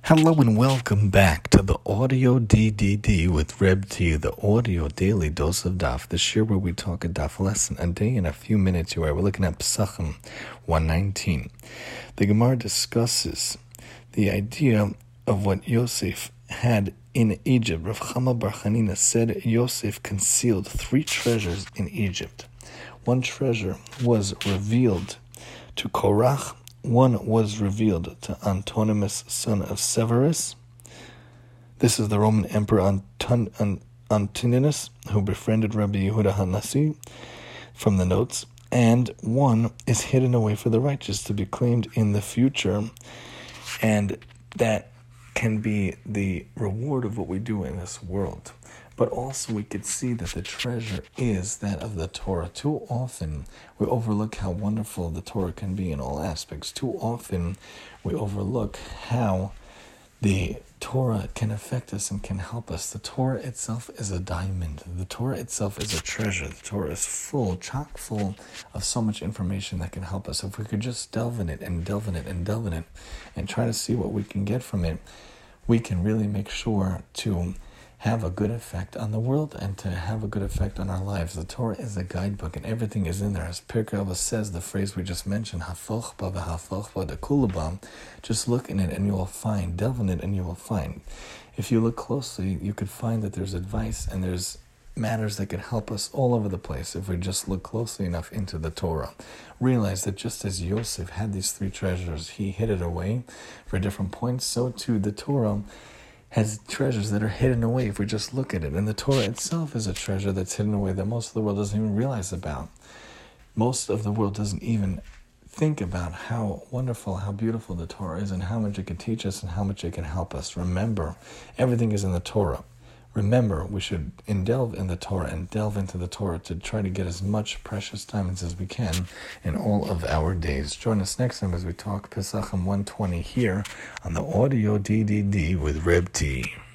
Hello and welcome back to the Audio DDD with Reb T, the audio daily dose of Daf, the shir where we talk a Daf lesson a day in a few minutes. We're looking at Pesachim 119. The Gemara discusses the idea of what Yosef had in Egypt. Rav Chama Bar Chanina said Yosef concealed 3 treasures in Egypt. 1 treasure was revealed to Korach. 1 was revealed to Antonimus, son of Severus. This is the Roman Emperor Antoninus, who befriended Rabbi Yehuda HaNasi from the notes. And 1 is hidden away for the righteous to be claimed in the future. And that can be the reward of what we do in this world. But also we could see that the treasure is that of the Torah. Too often we overlook how wonderful the Torah can be in all aspects. Too often we overlook how the Torah can affect us and can help us. The Torah itself is a diamond. The Torah itself is a treasure. The Torah is full, chock full of so much information that can help us. If we could just delve in it and delve in it and delve in it and try to see what we can get from it, we can really make sure to have a good effect on the world and to have a good effect on our lives. The Torah is a guidebook and everything is in there. As Pirkei Avos says, the phrase we just mentioned, hafoch ba v'hafoch ba dekulaba, just look in it and you will find, delve in it and you will find. If you look closely, you could find that there's advice and there's matters that could help us all over the place if we just look closely enough into the Torah. Realize that just as Yosef had these 3 treasures, he hid it away for different points, so too the Torah has treasures that are hidden away if we just look at it. And the Torah itself is a treasure that's hidden away that most of the world doesn't even realize about. Most of the world doesn't even think about how wonderful, how beautiful the Torah is and how much it can teach us and how much it can help us. Remember, everything is in the Torah. Remember, we should delve in the Torah and delve into the Torah to try to get as much precious diamonds as we can in all of our days. Join us next time as we talk Pesachim 120 here on the Audio DDD with Reb T.